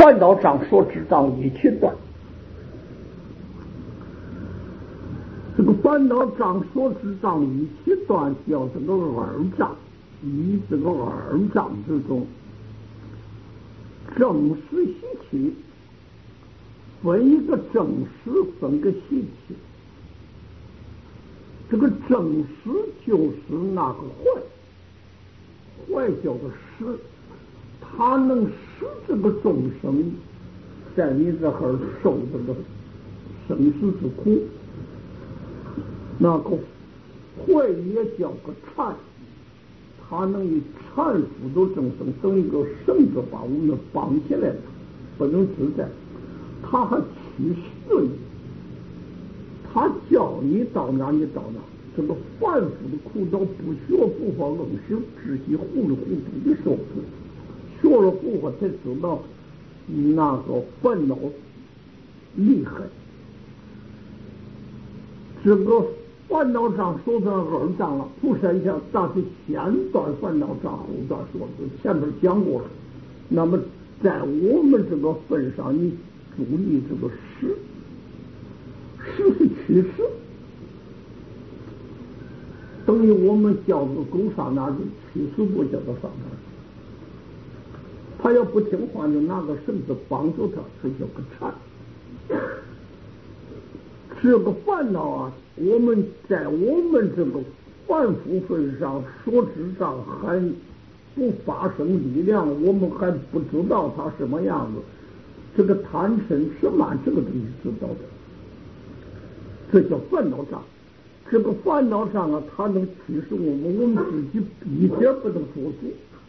烦恼障所知障一起断。这个烦恼障所知障一起断，叫这个二障。以这个二障之中，正实习气，分一个正实，分个习气。这个正实就是那个坏，坏叫做实，它能使这个众生在你这儿受这个生死之苦。那个坏也叫个缠，它能以缠缚着众生，等一个绳子把我们绑起来，不能自在。它还驱使你，它叫你到哪你到哪。这个凡夫的苦道，不学佛法愣是只是糊里糊涂的受苦，学了佛法才知道那个烦恼厉害。这个烦恼障说成二障了，不是像大是先断烦恼障，后断说是前面讲过了。那么在我们这个份上，你注意这个实，实是趋势，等于我们叫做狗上哪儿趋势不叫做上哪儿。他要不听话，就拿个绳子绑住他，这叫个缠。这个烦恼啊，我们在我们这个凡夫份上所知障还不发生力量，我们还不知道它什么样子。这个贪嗔痴慢这个东西知道的，这叫烦恼障。这个烦恼障啊，它能驱使我们自己一点不能做主。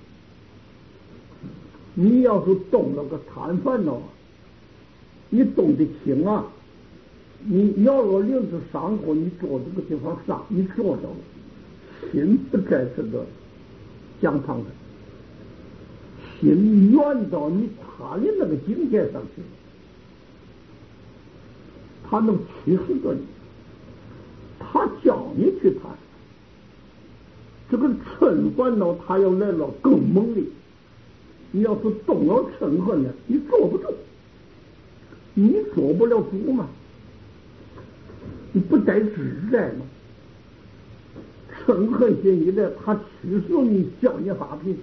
你要是动了个贪烦恼，你动得轻啊，你咬了铃子伤口，你坐这个地方上，你坐着了，心不在这个讲堂上，心远到你他的那个境界上去，他能驱使着你，他叫你去谈。这个嗔烦恼，他要来了更猛烈。你要是动了嗔恨呢，你坐不住，你做不了主嘛，你不带自在嘛。嗔恨心一来，他驱使你，叫你发脾气，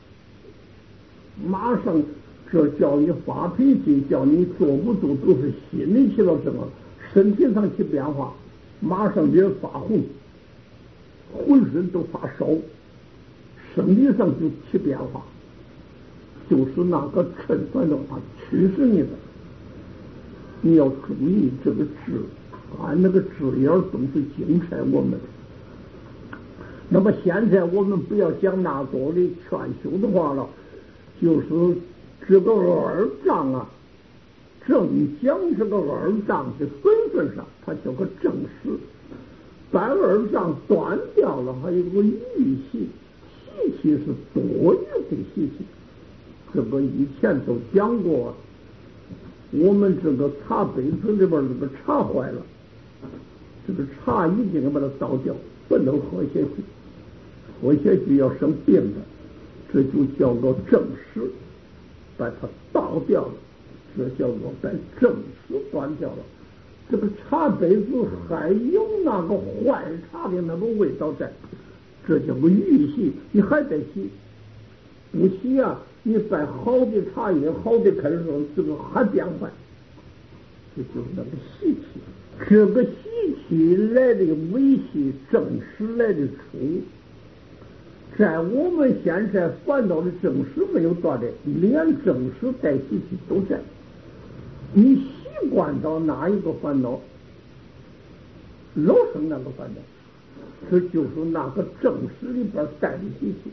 马上这叫你发脾气，叫你坐不住，都是心里起了什么，身体上起变化，马上脸发红，浑身都发烧，生理上就起变化。就是那个嗔烦恼，它驱使你的，你要注意这个字，按那个字眼都是精彩我们。那么现在我们不要讲那多的劝修的话了，就是这个二障啊，正讲这个二障的本分上，它叫个正实。把二障断掉了，还有个欲习，习气是多余的习气。这个以前都讲过，我们这个茶杯子里边这个茶坏了，这个茶一定要把它倒掉，不能喝下去，喝下去要生病的，这就叫做正实，把它倒掉了，这叫做把正实断掉了。这个茶杯子还有那个坏茶的那个味道在，这叫个预习，你还得洗，不洗啊，你摆好的茶叶、好的开水，这个还变坏，这就是那个习气。这个习气来的微细，正实来的粗。在我们现在烦恼的正实没有断的，连正实带习气都在。你习惯到哪一个烦恼，老生那个烦恼，这就是那个正实里边带的习气。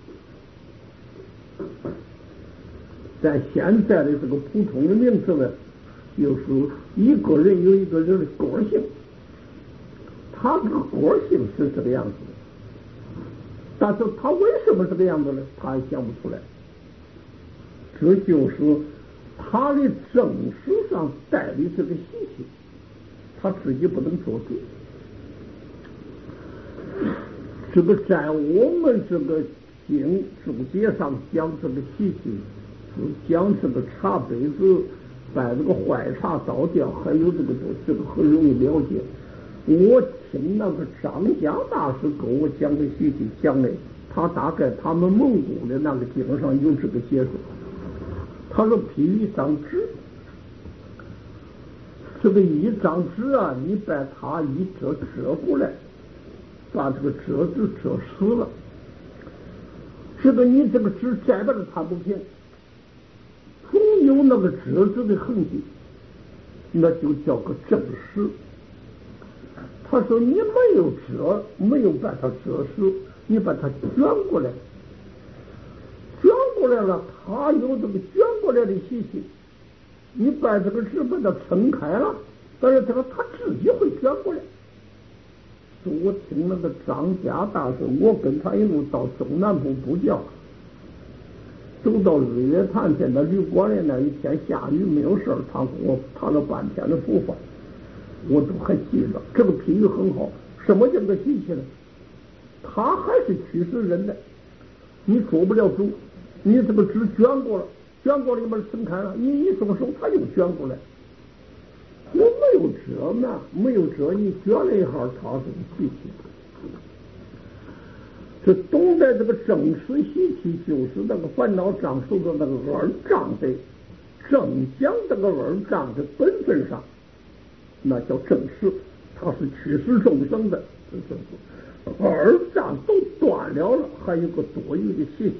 在现在的这个普通的名词呢，就是一个人有一个人的个性，他这个个性是这个样子的，但是他为什么这个样子呢？他也想不出来。这就是他的正实上带的这个习气，他自己不能做主。这个在我们这个经注解上讲这个习气， 将这个茶杯子把这个坏茶倒掉，还有这个很容易了解。我听那个张家大师给我讲的细细讲的，他大概他们蒙古的那个经上有这个解释。他说譬如一张纸，这个一张纸啊，你把它一折过来，把这个折子折湿了，这个你这个纸摘不了它不平，总有那个折子的痕迹，那就叫个正湿。他说你没有折，没有把它折湿，你把它卷过来，卷过来了，它有这个卷过来的习性，你把这个纸把它撑开了，但是它自己会卷过来。我听那个张家大师，我跟他一路到中南部布教，走到日月潭去，那旅馆里那一天下雨没有事儿，他给我谈了半天的佛法，我都还记得。这个譬喻很好。什么叫个习气呢？他还是驱使人的，你做不了主，你这个纸卷过了，卷过了一半撑开了，你一松手，他又卷过来。我没有折呢，没有折，你卷了一下，它是习气。这懂得这个正式习气，就是那个烦恼障受的那个二障的正讲这个二障的本分上，那叫正式，它是驱使众生的。二障都断了了，还有个多余的习气。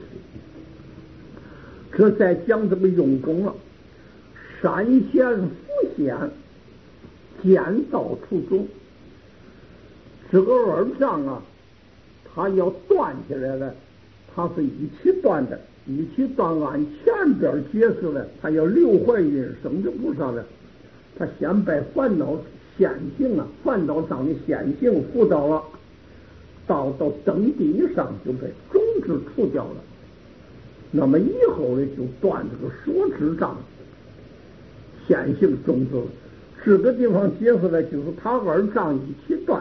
这再讲这个用功了，善现福现，见道途中，这个二障啊，它要断起来了，它是一起断的，一起断。按前边解释了，它要留怀孕生的菩萨了，他先把烦恼现行啊，烦恼上的现行辅导了，到登地上就被种子除掉了。那么以后呢，就断这个所知障现行种子。这个地方解释了，就是他二障一起断，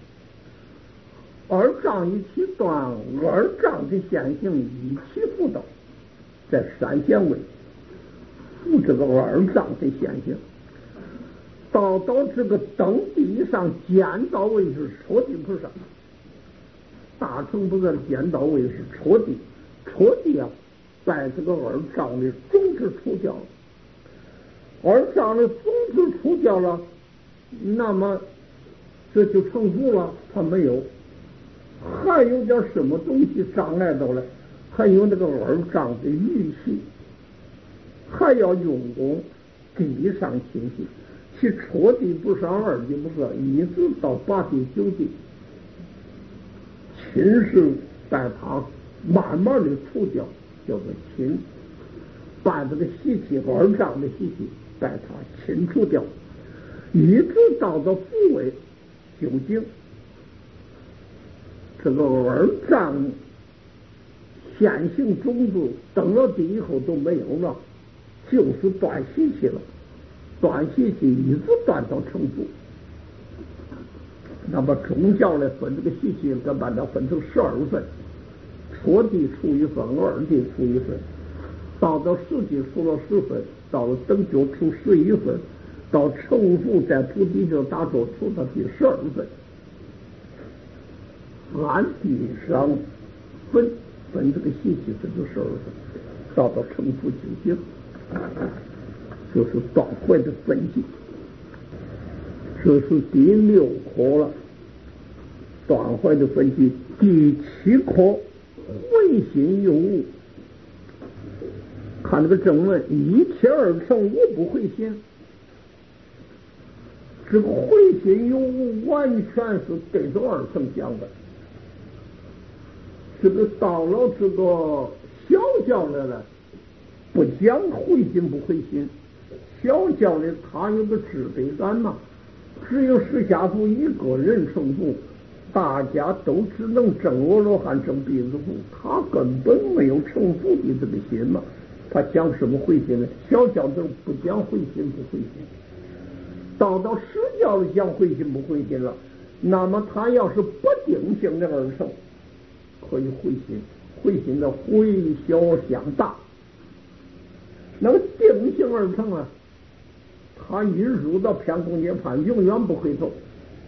二障一起断，二障的现行一起辅导，在三显位辅这个二障的现行，到这个登地上见到位是戳地菩萨，大乘菩萨的见到位是戳地啊，把这个二障的种子除掉了。二障的种子除掉了，那么这就成佛了。他没有，还有点什么东西障碍到了，还有那个二障的余气，还要用功地上清净，其初地不是，二地不是，一直到八地九地，亲是把它慢慢的除掉，叫做亲，把这个习气二障的习气把它清除掉，一直到福位究竟，这个二障现行种子登了地以后都没有了，就是断习气了，断习气一直断到成佛。那么宗教来分这个习气，把它分成12份，初地除1份，二地除1份，到十地除了10份，到了等觉除11份，到成佛在菩提上打坐除到第12份。按地上分这个习气分成12份，到成佛究竟，就是断坏的分际。这是第6课了，断坏的分际。第7课回心有无。看这个正文，一切而成，无不回心。这个回心有无完全是对着二乘讲的。这个到了这个小教来了，不讲回心不回心。小教的他有个自卑感嘛，只有释迦族一个人成佛，大家都只能证阿罗汉证弟子佛，他根本没有成佛的这个心嘛。他讲什么回心呢？小教都不讲回心不回心，到释教的讲回心不回心了。那么他要是不定性的二乘，可以回心，回心的回小向大， 那个定性而成啊，他一入到偏空涅槃，永远不回头，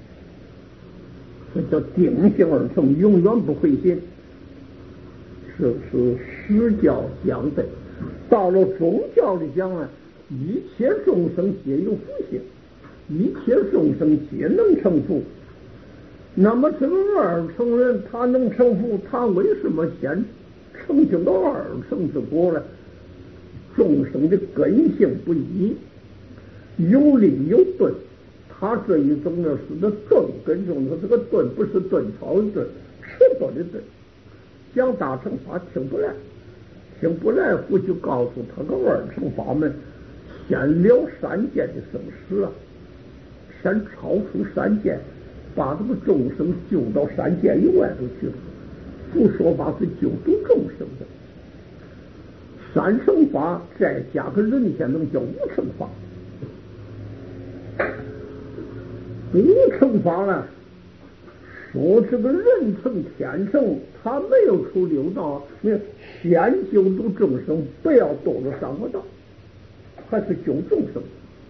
这叫定性而成，永远不回心。是实教相对。到了宗教里讲呢，一切众生皆有福性，一切众生皆能成佛。那么这个二乘人他能成佛，他为什么先成就到二乘之果呢？众生的根性不一，有利有钝，他这一种呢是个钝根中的这个钝，不是钝超的钝，迟钝的钝。讲大乘法听不来，听不来，佛就告诉他个二乘法门，先了三界的生死啊，先超出三界，把这个众生救到三界以外头去了。佛说法是救度众生的，三乘法再加个人天能叫五乘法。五乘法呢，说这个人乘天乘，他没有出六道，先救度众生，不要堕入三恶道，还是救众生。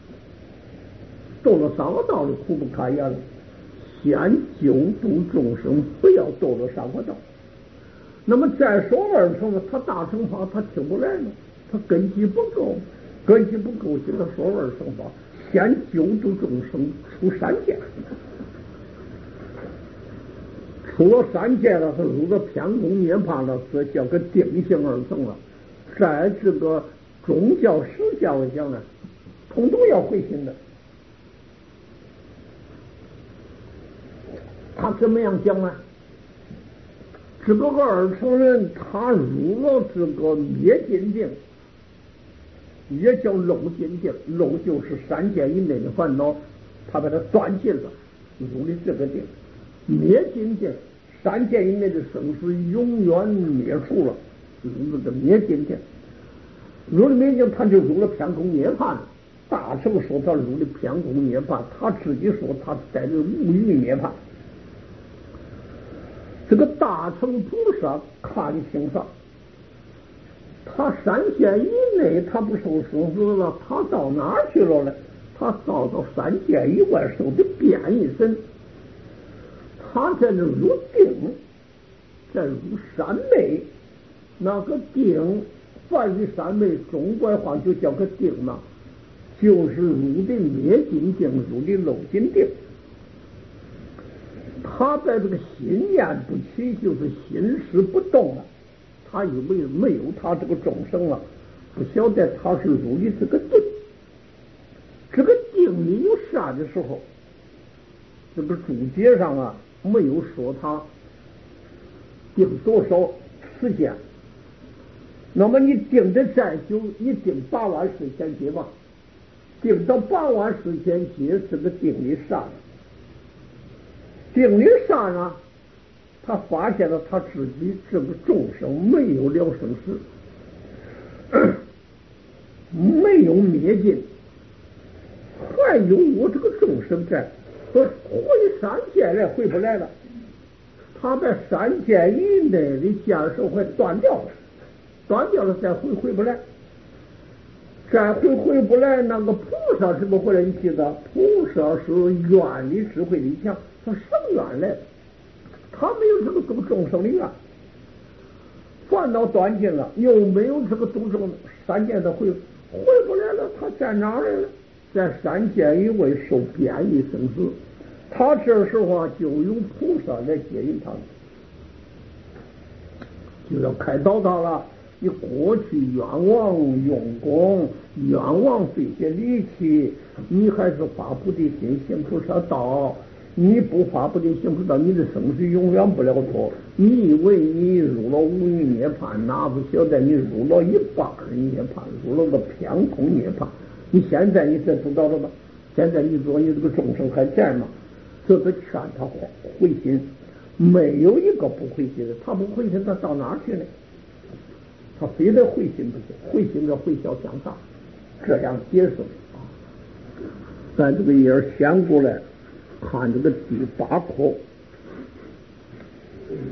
堕入三恶道的苦不堪言了，先救度众生，不要堕入三恶道。那么再说二乘呢，他大乘法他听不来呢，他根基不够，根基不够，就他说二乘法，先救度众生出三界。出了三界了，他入了偏空涅槃了，这叫个定性二乘了。在这个宗教实教来讲呢，统统要回心的。他怎么样讲呢？这个二乘人他入了这个灭尽定，也叫漏尽定，漏就是三界以内的烦恼，他把它断尽了，入的这个定。灭尽定，三界以内的生死永远灭除了，入这个灭尽定。入了灭尽，他就入了偏空涅槃。大乘说他入了偏空涅槃，他自己说他在这无余涅槃。这个大乘菩萨看清啥？他三界以内他不受生死了，他到哪儿去了呢？他到三界以外受的变异身。他在这入定，在入三昧，那个定，凡于三昧，中国话就叫个定嘛，就是入的灭尽定，入的漏尽定。他在这个心念不起，就是心识不动了，他以为没有他这个众生了，不晓得他是入的这个定。这个定里有善的时候，这个注解上啊没有说他定多少时间，那么你定的再久，你定8万世千劫吧，定到8万世千劫，这个定力善，定力善啊，他发现了他自己这个众生没有了生死，没有灭尽，还有我这个众生在，回三界来回不来了。他在三界以内的见识会断掉了，断掉了再回不来，再回不来。那个菩萨怎么回来？你记得，菩萨是愿力智慧力强，他生愿来，他没有这个度众生的愿，烦恼断尽了，又没有这个度众三界的回不来了，他在哪儿来了？在三界以外受变异生死。他这时候啊，就有菩萨来接引他，就要开导他了。你过去冤枉用功，冤枉费些力气，你还是发菩提心行菩萨道。你不发菩提行菩萨道，你的生死永远不了脱。你以为你入了无余涅槃，哪不晓得你入了一半的涅槃，入了个偏空涅槃。你现在你才知道了吧？现在你说你这个众生还在吗？这个劝他回心，没有一个不回心的。他不回心，他到哪儿去呢？他非得回心不行，回心跟回小相差，这样解释啊。咱这个页先过来看这个第8课，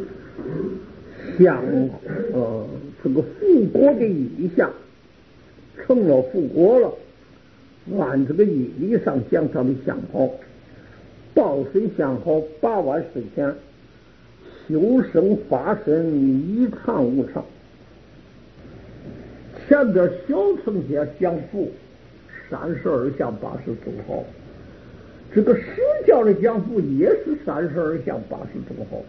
像这个复国的意象。 成了复国了。按这个义理上讲，他的相好，报身相好8万4千，修生发身一常无常。前边小乘些讲父32相80种好，这个释教的讲父也是32相80种好。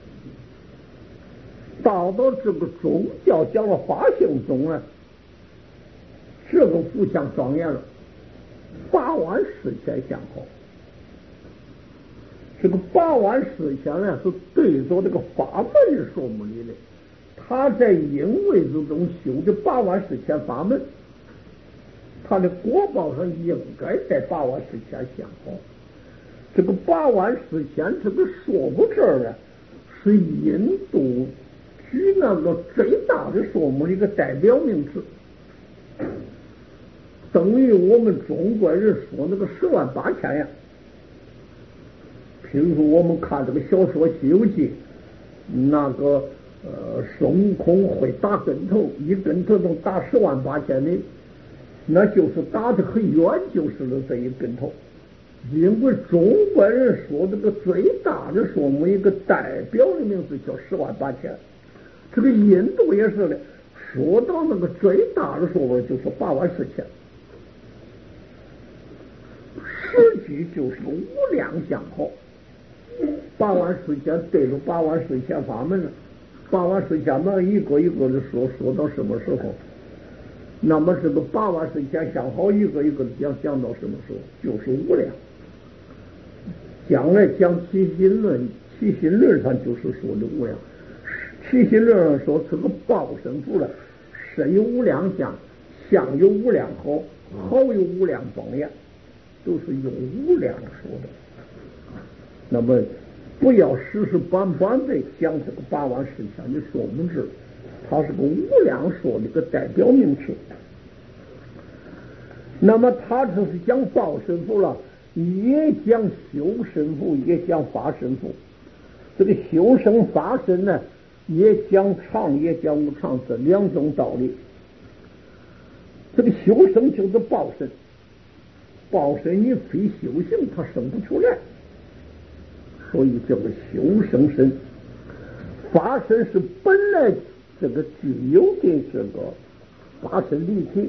到这个宗教讲了法性宗呢，这个福相庄严了，8万4千相好。这个8万4千呢，是对着这个法门说目里的。他在因位之中修的8万4千法门，他的果报上应该在8万4千相好。这个8万4千这个说目这儿呢，是印度举那个最大的说目的一个代表名词，等于我们中国人说那个10万8千呀。譬如说我们看这个小说《西游记》，那个孙悟空会打跟头，一跟头能打10万8千里，那就是打得很远就是了这一跟头。因为中国人说这个最大的说明一个代表的名字叫10万8千，这个印度也是的，说到那个最大的说法就是8万4千，实际就是个无量相好。8万4千对着8万4千法门了，8万4千门一个一个的说到什么时候？那么这个8万4千相好一个一个的讲到什么时候？就是无量。将来讲起心论，起心论上就是说的无量。起心论上说这个报身福了，身有无量相，相有无量好，好有无量庄严，都是用无量说的。那么不要死死板板的讲这个8万4千的说明制，它是个无量说的一个代表名词。那么他这是讲报身福了，也讲修身福，也讲发身福。这个修身发身呢，也讲常也讲无常，这2种道理。这个修身就是报身，报身你非修行它生不出来，所以叫做修生身。发身是本来这个具有的这个发身离体，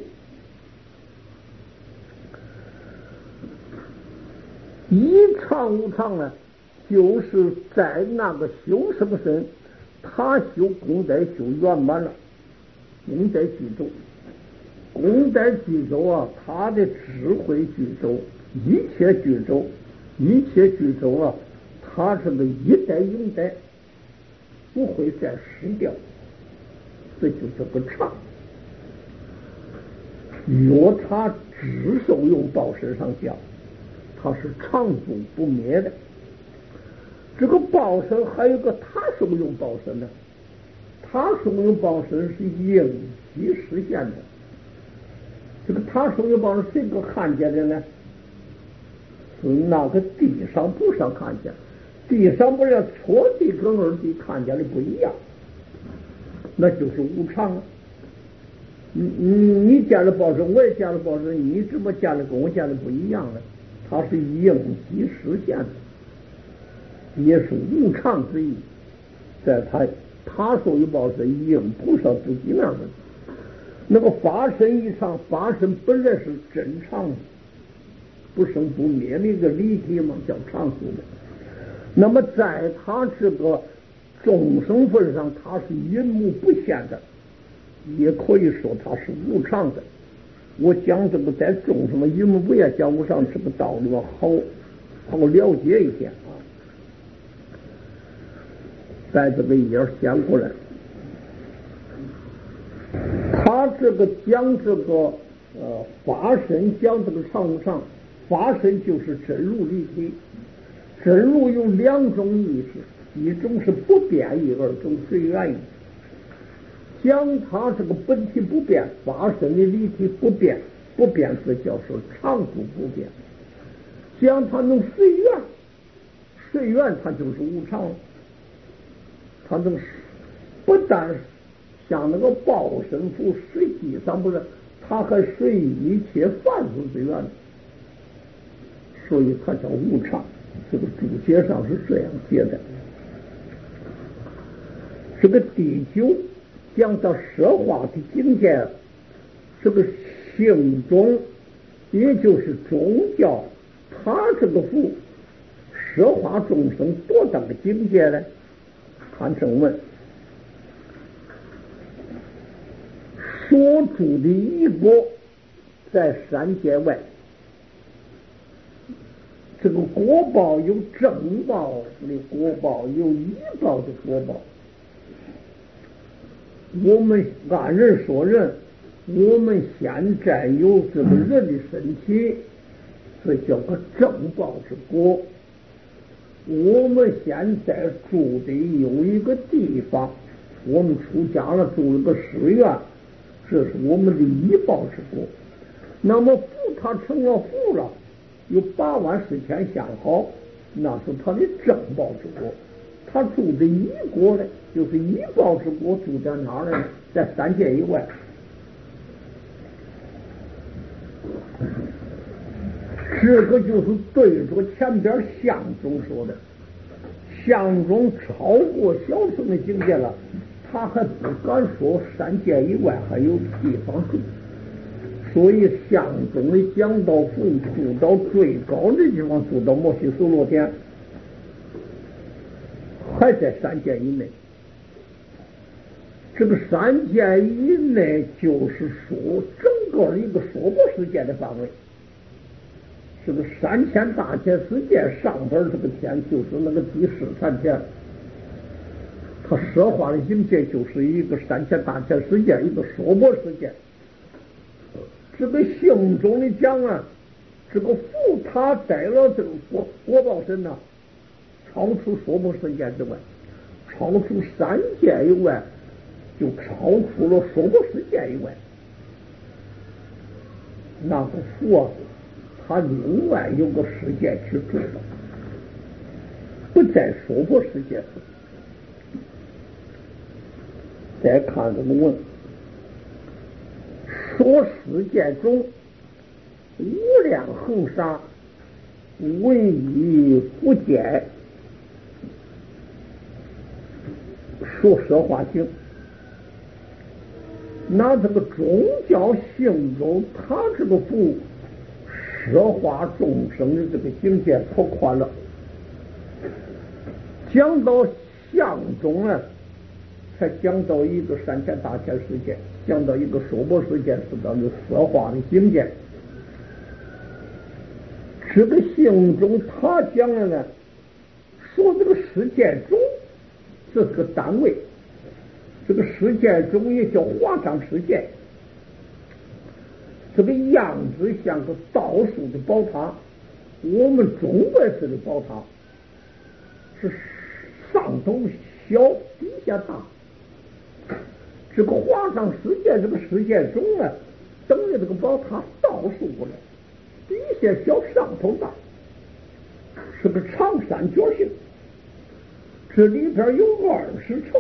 一常无常呢，就是在那个修生身，他修功德修圆满了，功德具足，功德具足啊，他的智慧具足，一切具足，一切具足啊，他这个一代永代，不会再失掉，这就是个常。若他只受用报身上讲，它是常住不灭的。这个报身还有个他受用报身呢，他受用报身是应机实现的。这个他受用报身谁个看见的呢？是那个地上不上看见，地上不是戳地跟二地看见的不一样，那就是无常啊。你见了报身，我也见了报身，你怎么见的跟我见的不一样呢？它是应机实现的，也是无常之意，在他受用报身应不上自己那儿的。那个发身一常，发身本来是真常，不生不灭的一个离体嘛，叫常数的。那么在他这个众生份上，他是隐目不现的，也可以说他是无常的。我讲这个在众生的隐目不现讲无常这个道理好了解一点啊。在这个一页先过来，他这个讲这个法身讲这个常无常，法身就是真如离体。真如有2种意思，一种是不变异，2种随缘意。讲它这个本体不变，法身的离体不变，不变是叫做常住不变。讲它能随缘，随缘它就是无常，它能不但像那个报身符，实际上不是， 它还随一切凡夫之愿，所以它叫无常。这个注解上是这样写的。这个第九讲到奢华的境界，这个性中，也就是宗教，它这个福奢华众生多大的境界呢？看正文，所住的一国在三界外，这个国报有正报的国报，有依报的国报。我们按人说人，我们现在有这个人的身体，这叫个正报之国。我们现在住的有一个地方，我们出家了住了个寺院，这是我们的依报之国。那么福他成了福了，有8万4千相好，那是他的正报之国。他住的依国呢，就是依报之国，住在哪儿呢？在三界以外。这个就是对着前边相中说的，相中超过小乘的境界了，他还不敢说三界以外还有地方住。所以相中的讲到佛住到最高的地方，住到摩西苏罗天，还在三界以内。这个三界以内就是说整个一个娑婆世界的范围。这个3000大千世界上边这个天就是那个第13天，它奢华的境界就是一个3000大千世界，一个娑婆世界。这个性中的讲啊，这个福他在了这个国报身呢，超出娑婆世界之外，超出三界以外，就超出了娑婆世界以外。那个福啊，他另外有个世界去住的，不在娑婆世界上。再看这个文，说世界中无量恒沙，唯一不见，说奢华经。那这个宗教性中，他这个福奢华众生的这个境界可宽了。讲到相中呢，才讲到一个3000大千世界，讲到一个娑婆世界，是到有奢华的境界。这个性中他讲了呢，说这个世界中这是个单位，这个世界中也叫华章世界。这个样子像个倒数的宝塔，我们中国式的宝塔是上头小底下大。这个华章世界这个世界中呢，等于这个宝塔倒数过来，底下小上头大，是个长三角形。这里边有20层，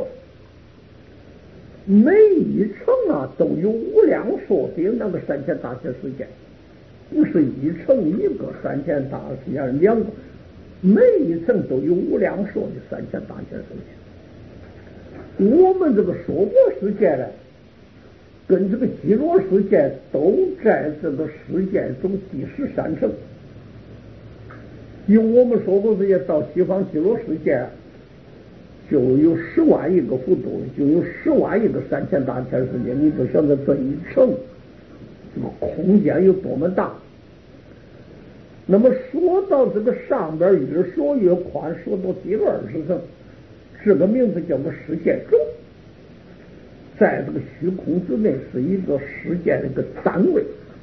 每一层啊都有无量说的那个3000大千世界，不是一层一个3000大千世界2个，每一层都有无量说的3000大千世界。我们这个娑婆世界呢，跟这个极乐世界都在这个世界中第13层。由我们娑婆世界到西方极乐世界，就有10万亿个幅度，就有10万亿个3000大千世界。你就晓得这一层这个空间有多么大。那么说到这个上边越说越宽，说到第20层，这个名字叫做世界中，在这个虚空之内是一个世界的一个单位。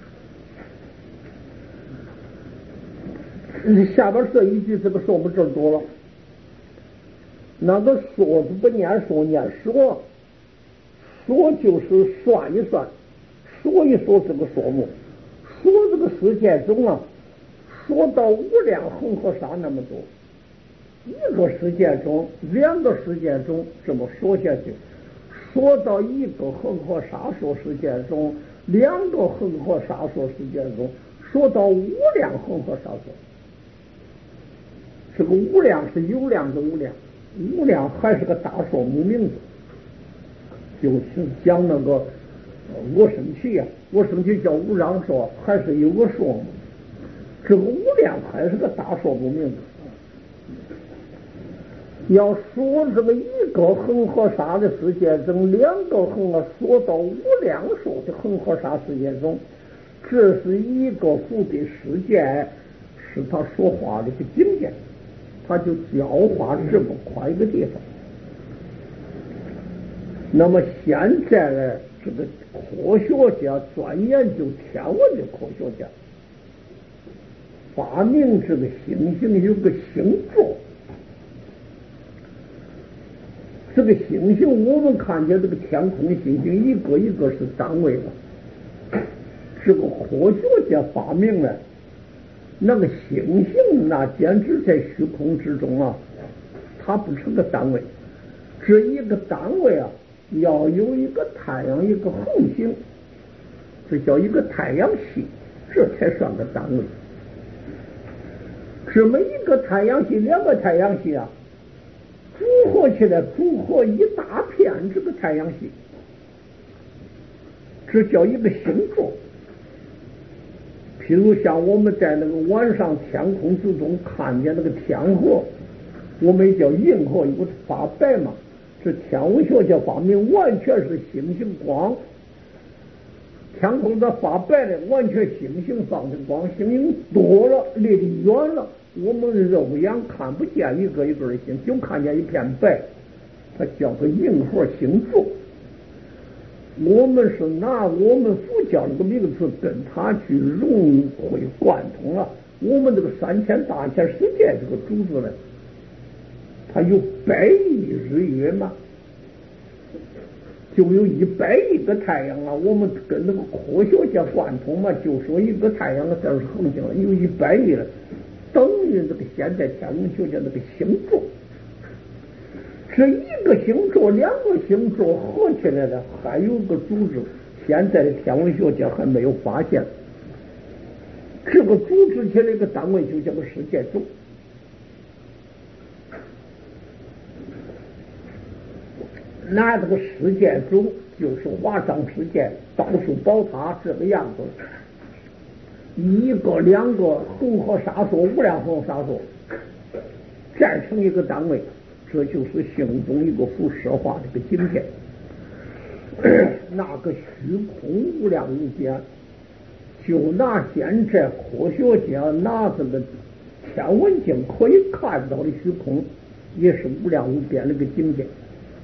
下边这一句这个说不正多了，那个说字不念说，念说，说就是算一算，说一说这个数目，说这个世界中啊，说到无量恒河沙那么多，一个世界中2个世界中这么说下去，说到一个恒河沙说世界中， 两个恒河沙数世界中，说到无量恒河沙数，这个无量是有量的无量，无量还是个大说母名字，就是讲那个我生气啊，我生气叫无量说，还是有个说嘛，这个无量还是个大说母名字。要说这个一个恒河沙的世界中，两个恒河说到无量数的恒河沙世界中，这是一个幅的世界，是他说话的一个境界，他就教化这么宽一个地方。那么现在呢，这个科学家专研究天文的科学家发明这个星星有个星座。这个星星，我们看见这个天空的星星一个一个是单位的。这个科学家发明了，那个星星那简直在虚空之中啊，它不是个单位。这一个单位啊，要有一个太阳，一个恒星，这叫一个太阳系，这才算个单位。这么一个太阳系，两个太阳系啊，组合起来，组合一大片这个太阳系，这叫一个星座。譬如像我们在那个晚上天空之中看见那个天河，我们也叫银河，有个发白嘛。这天文学家发明完全是星星光，天空它发白的，完全星星放的光，星星多了，离得远了，我们肉眼看不见一个一个的星，就看见一片白，它叫做银河星座。我们是拿我们佛教这个名词跟它去融会贯通了。我们这个3000大千世界这个组织呢，它有100亿日月嘛，就有100亿个太阳啊。我们跟那个科学家贯通嘛，就说一个太阳这是恒星了，有100亿了，等于这个现在天文学家那个星座。这一个星座两个星座合起来的，还有个组织，现在的天文学家还没有发现。这个组织起来一个单位就叫个世界钟。拿这个世界钟就是华章世界到处宝塔这个样子，一个两个恒河沙数无量恒河沙数再成一个单位，这就是心中一个辐射化的一个境界。那个虚空无量无边，就拿现在科学家拿这个天文镜可以看到的虚空，也是无量无边的一个境界。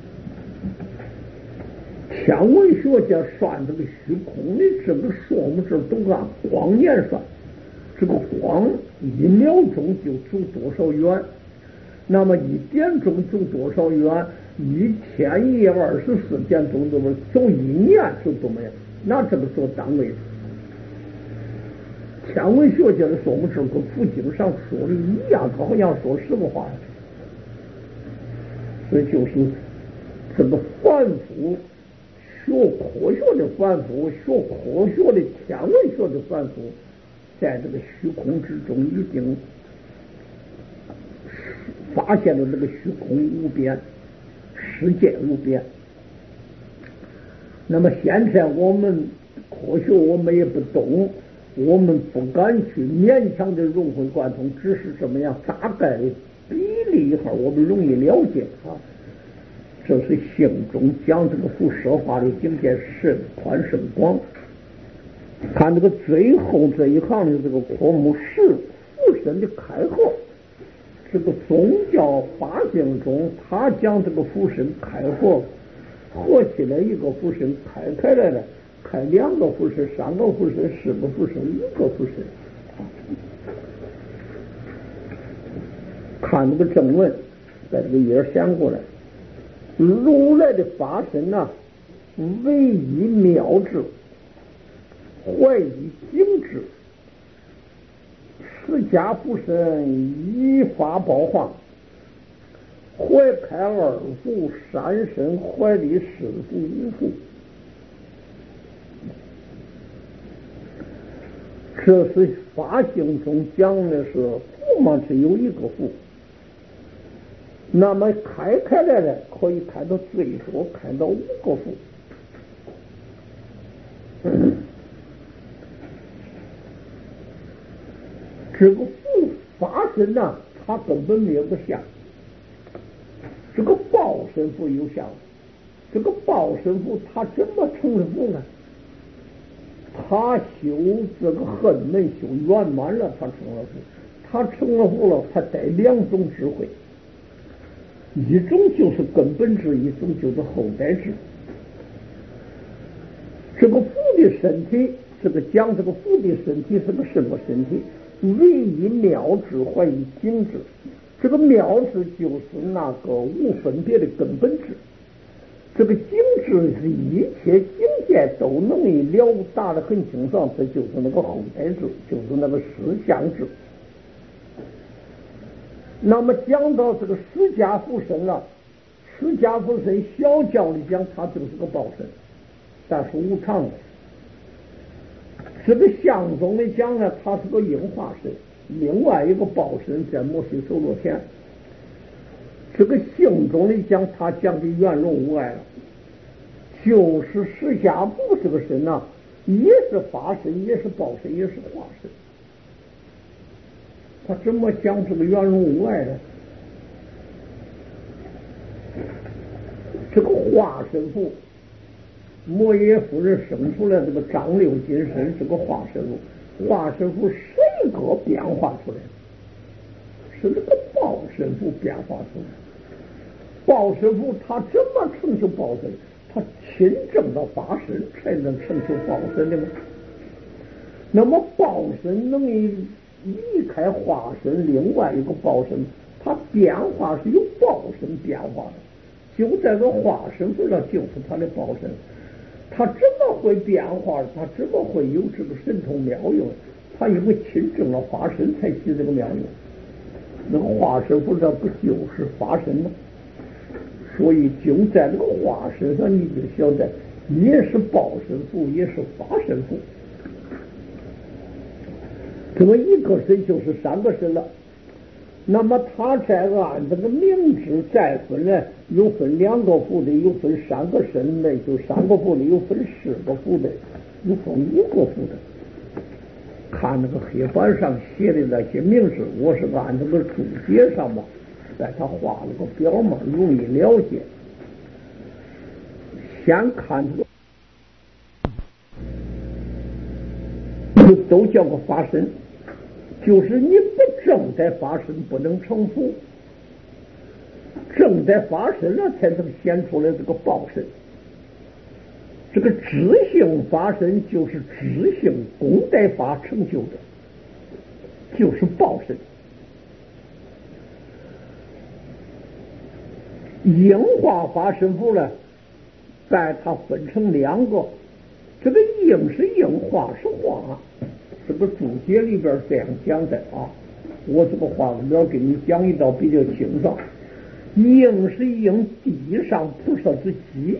天文学家算这个虚空的这个数目是都按光年算，这个光1秒钟就走多少远，那么1点钟走多少远，1天1夜24点钟这么走1年走多么样，拿这个做单位。天文学家的数目是跟佛经上说的一样，他好像说实话，所以就是这个反复学科学的反复，学科学的天文学的反复，在这个虚空之中已经发现了这个虚空无边，世界无边。那么现在我们科学我们也不懂，我们不敢去勉强的融会贯通，只是这么样大概的比例一会儿我们容易了解啊。这是心中讲这个辐射化的境界甚宽甚广。看这个最后这一行的这个科目是附身的开合，这个宗教法经中他讲这个附身开合，合起来一个附身开来了，开2个附身、3个附身、4个附身、1个附身。看这个正文，在这个页先过来。如来的法身呢，唯一妙智，怀一精致，释迦佛身依法报化，怀开2福，3身怀里4福5福。 这是法性中讲的是福嘛，只有一个福。那么开来了，可以开到最多，开到5个福。这个福法身呢，它根本没有个相。这个报身福有相，这个报身福它怎么成了福呢？他修这个恨门修圆满了，他成了福。他成了福了，他带2种智慧，一种就是根本智，一种就是后代智。这个福的身体，这个讲这个福的身体是个什么身体？唯一妙智，怀一精智。这个妙智就是那个无分别的根本智。这个精智是一切境界都能以了达的很清爽，这就是那个后代智，就是那个实相智。那么讲到这个释迦佛身了，释迦佛身小教里讲，它就是个报身，但是无常的。这个相中的讲呢，它是个应化身，另外一个报身在摩西手罗天。这个性中的讲，他讲的圆融无碍了，就是释迦佛这个身呢，也是法身，也是报身，也是化身。他怎么讲这个圆融无碍呢？这个化身佛，摩耶夫人生出来这个张六金身是个化身佛，化身佛谁个变化出来的？是这个报身佛变化出来的。报身佛他怎么成就报身？他亲证到法身才能成就报身的吗？那么报身能离开化身，另外一个报身，它变化是由报身变化的，就在这化身佛上就是它的报身。它怎么会变化？它怎么会有这个神通妙用？它因为亲证了法身才起这个妙用。那个化身佛上不就是法身吗？所以就在这个化身上，你就晓得，也是报身佛，也是法身佛。这么一个身就是3个身了。那么他再按这个名字再分呢，有分2个佛的，有分3个身的，就3个佛的，有分4个佛的，有分5个佛的。看那个黑板上写的那些名字，我是按这个注解上嘛，在他画了个表嘛，容易了解。先看这个，都叫个法身，就是你不正在法身不能成佛，正在法身了才能显出来这个报身。这个知性法身就是知性功德法成就的，就是报身。应化法身佛呢，把它分成2个，这个应是应，化是化。这个注解里边这样讲的啊，我这个话我要给你讲一道比较清爽。应是应地上菩萨之基，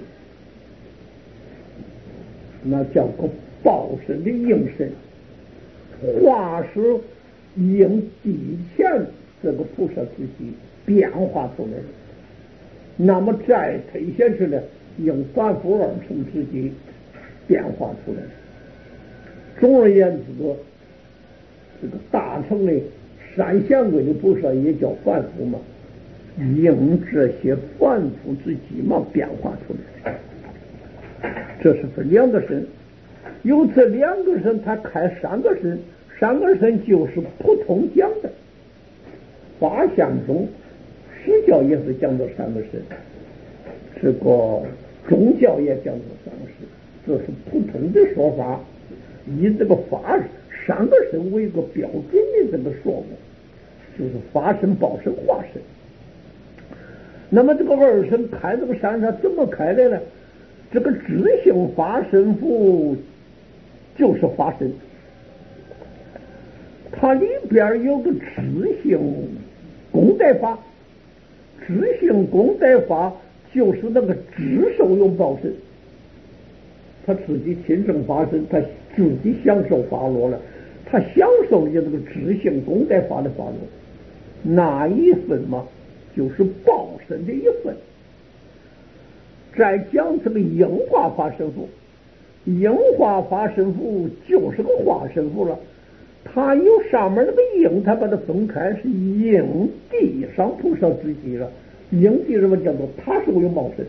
那叫个报身的应身；化是应地前这个菩萨之基变化出来的。那么再推下去呢，应凡夫2乘之基变化出来的。总而言之，这个大乘的3显贵的菩萨也叫凡夫嘛，应这些凡夫之基嘛变化出来的。这是分2个身，有这2个身，他开3个身，3个身就是普通讲的。法相中，释教也是讲到3个身，这个宗教也讲到3个身，这是普通的说法，以这个法3个身为一个标准的这个说法，就是法身、报身、化身。那么这个2身开这个山上怎么开的呢？这个知性法身佛就是法身，它里边有个知性功德法，知性功德法就是那个知受用报身，他自己亲证法身，他自己享受法罗了， 他享受的这个知性功德法的法轮，那一份嘛，就是报身的一份。再讲这个应化法身符，应化法身符就是个化身符了。它有上面那个应，它把它分开是应地上菩萨之际了。应地什么叫做他受用报身？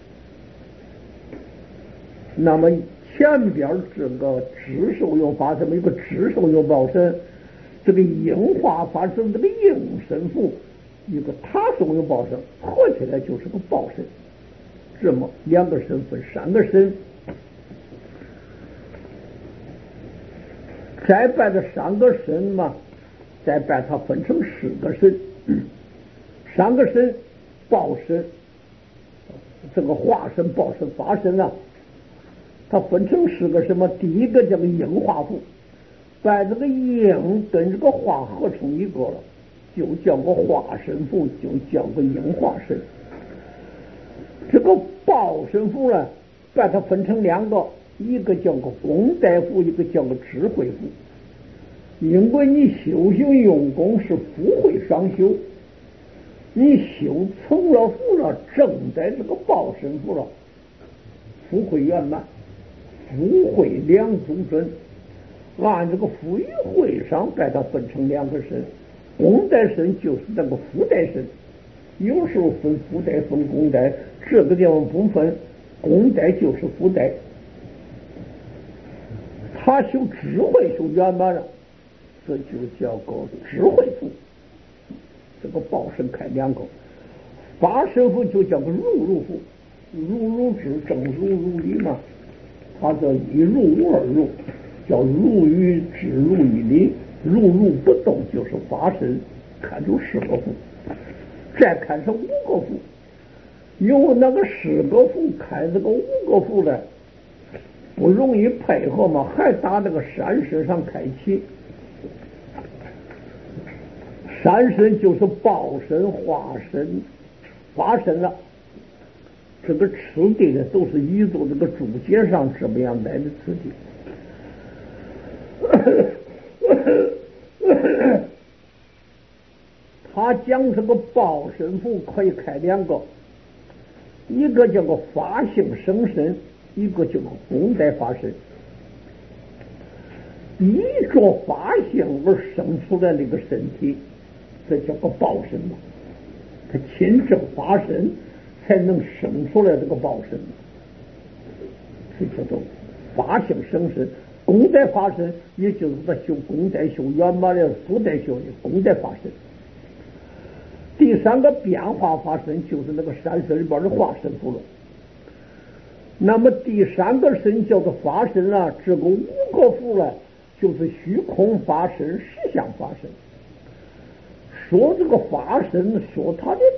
那么前边这个知受用法身，一个知受用报身，这个应化法身这个应身符，一个他受用报身，合起来就是个报身。这么两个身分三个身，再把这三个身嘛，再把它分成四个身，三个身报身，这个化身、报身、法身啊，它分成四个什么？第一个叫做应化符，把这个应跟这个化合成一个了，就叫个化身符，就叫个应化身。这个报身符呢，把它分成两个，一个叫个功德符，一个叫个智慧符。因为你修行用功是福慧双修，你修成了福了，正在这个报身符了，福慧圆满，福慧两足尊。按这个福与慧上把它分成两个身，功德身就是那个福德身。有时候分福德分功德，这个地方不分，功德就是福德。他修智慧修圆满了，这就叫个智慧符。这个报身开两个，法身符就叫个如如符，如如智正如如理嘛，它叫一如无二如，叫如与智如一理，如如不动就是法身，看出四个符。再看成五个符，有那个四个符开这个五个符的不容易配合嘛，还打那个三身上开启。三身就是报身、化身、法身了。这个次第的都是依着这个注解上这么样来的次第。他讲这个报身符可以开两个，一个叫个法性生身，一个叫个功德法身。依着法性而生出来那个身体，这叫个报身嘛。他亲证法身才能生出来这个报身，这叫做法性生身。功德法身也就是他修功德修圆满的福德修的功德法身。第三个变化法身就是那个三身里边的化身符了。那么第三个身叫做法身了，这个五个符了，就是虚空法身、实相法身。说这个法身，说它的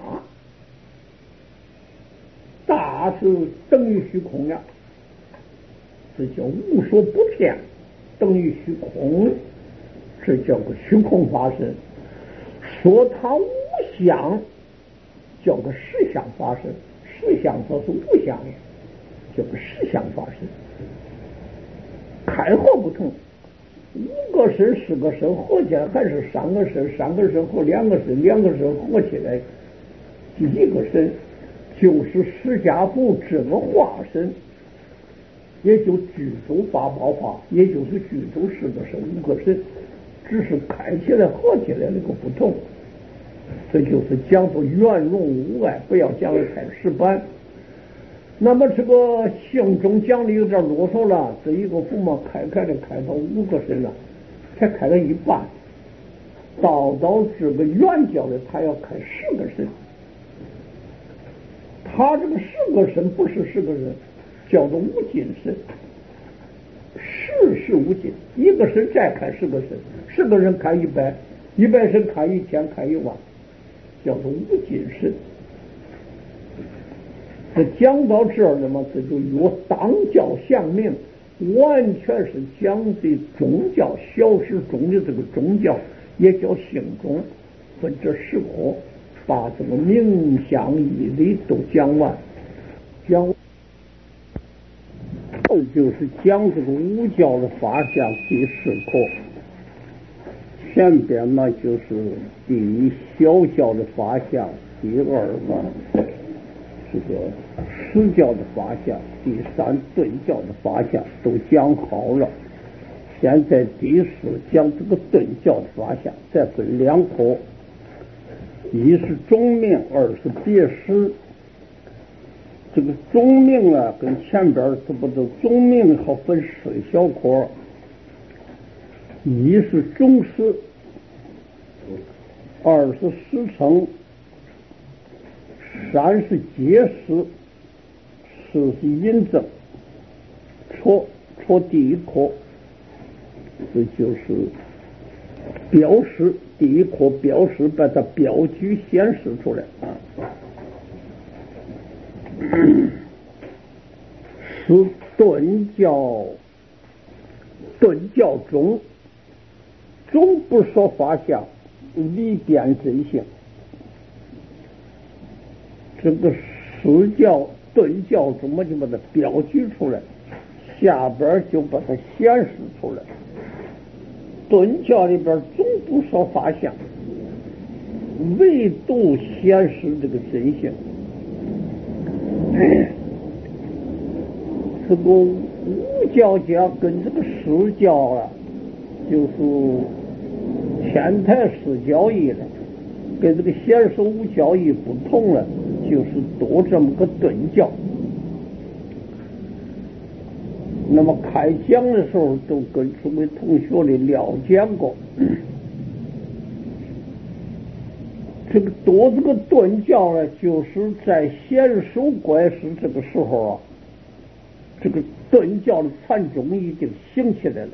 大是等于虚空呀，这叫无所不遍，等于虚空，这叫个虚空法身。说它无相，叫个实相法身，实相则是无相的，叫个实相法身。开合不同，五个身、四个身合起来还是三个身，三个身和两个身，两个身合起来一个身，就是释迦佛这个化身，也就具足八宝法，也就是具足四个身、五个身，只是开起来合起来那个不同。这就是讲究圆融无碍，不要讲的太死板。那么这个性中讲的有点啰嗦了，这一个符嘛开的开到五个身了，才开了一半。到这个圆教的，他要开10个身。他这个10个身不是10个身，叫做无尽身。10是无尽，一个身再开10个身，10个人开100，100身开1000，开1万，叫做无尽身。这讲到这儿了嘛，这就有当教相命，完全是讲的宗教小史中的这个宗教，也叫性宗，分这10科，把这个名相义理都讲完。讲就是讲这个五教的法相第4课。 前边嘛就是第一小教的法相，第二嘛这个实教的法相，第三顿教的法相都讲好了。现在第四讲这个顿教的法相，再分两科，一是中命，二是别实。这个中命啊，跟前边这不都中命好分四小科，一是中实，二是实成，三是结实，四是引证。戳第一科，这就是标识，第一科标识，把它标举显示出来啊。是顿教中不说法相，离变真性。这个实教顿教中我就把它标举出来，下边就把它显示出来。顿教里边总不说法相，唯独显示这个真性。这个无教家跟这个实教啊，就是天台式教义了，跟这个显示无教义不同了，就是多这么个顿教。那么开讲的时候都跟诸位同学里了解过，这个多这个顿教呢，就是在显首怪师这个时候啊，这个顿教的禅宗已经兴起来了。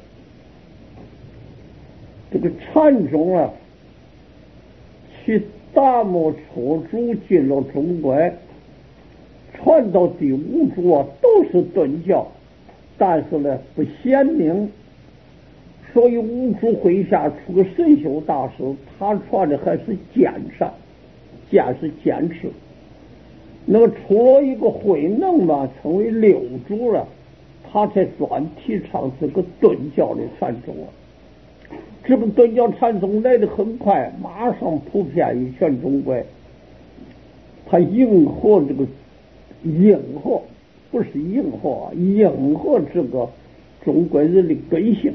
这个禅宗啊，其达摩初祖进了中国，传到第五祖啊，都是顿教，但是呢不显明，所以五祖麾下出个神秀大师，他传的还是坚善，坚是坚持。那么出了一个慧能嘛，成为六祖了，他才专提倡这个顿教的禅宗啊。这个顿教禅宗来得很快，马上普遍于全中国。他迎合这个不是迎合啊，迎合这个中国人的根性。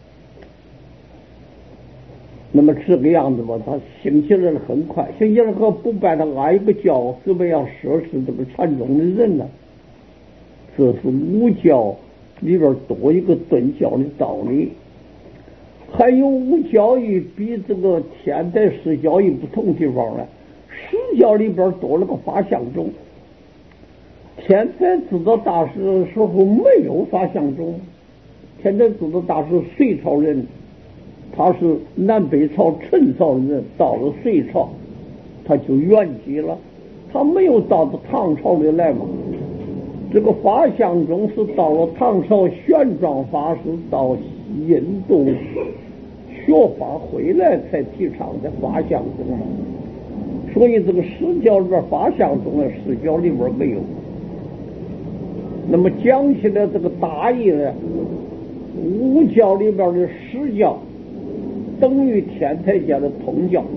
那么这个样子吧，他兴起来了很快。兴起来后不把他安一个教，怎么样设施这个禅宗的人呢？这是五教里边多一个顿教的道理。还有无教义比这个天台式教义不同地方呢，实教里边多了个法相宗。天台智德大师的时候没有法相宗，天台智德大师隋朝人，他是南北朝陈朝的人，到了隋朝他就圆寂了，他没有到唐朝里来嘛。这个法相宗是到了唐朝玄奘法师到印度学法回来才提倡的法相宗嘛，所以这个实教里边法相宗啊，实教里边没有。那么讲起来这个大意呢，五教里边的实教等于天台家的通教，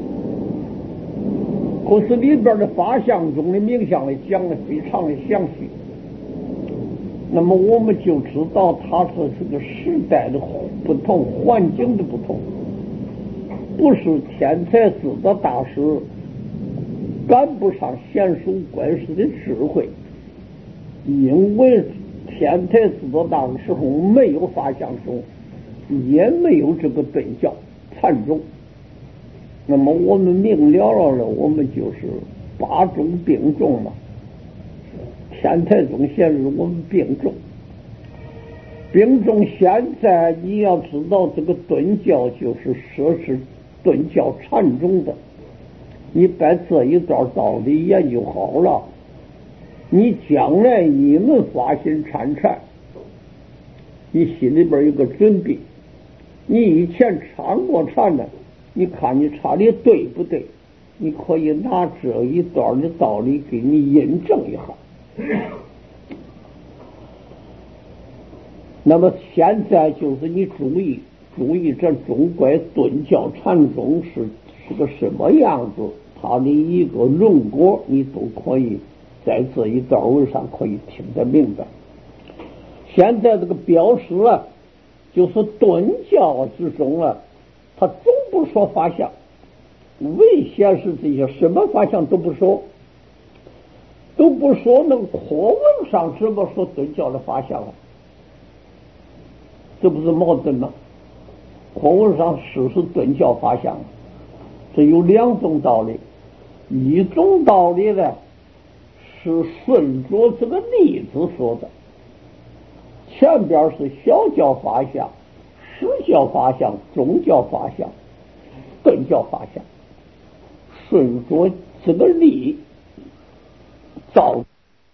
可是里边的法相宗的名相呢讲的非常的详细。那么我们就知道它是这个时代的不同，环境的不同，不是天才智的大师赶不上贤首观世的智慧，因为天才智的大师时候没有法相宗，也没有这个顿教禅宗。那么我们明了了，我们就是八宗并重嘛。天台宗现在我们并重，现在你要知道这个顿教就是设置顿教禅宗的，你把这一段道理研究好了，你将来你们发心参禅，你心里边有个准备。你以前参过禅的，你看你禅的对不对？你可以拿这一段的道理给你印证一下。那么现在就是你注意， 注意这中国顿教禅宗是个什么样子，它的一个论果，你都可以在这一段文上可以听得明白。现在这个标识啊，就是顿教之中啊，他总不说法相，未显示这些什么法相都不说，那课文上怎么说顿教的法相啊？这不是矛盾吗？课文上是顿教法相，这有两种道理。一种道理呢，是顺着这个例子说的，前边是小教法相、实教法相、中教法相、顿教法相，顺着这个例照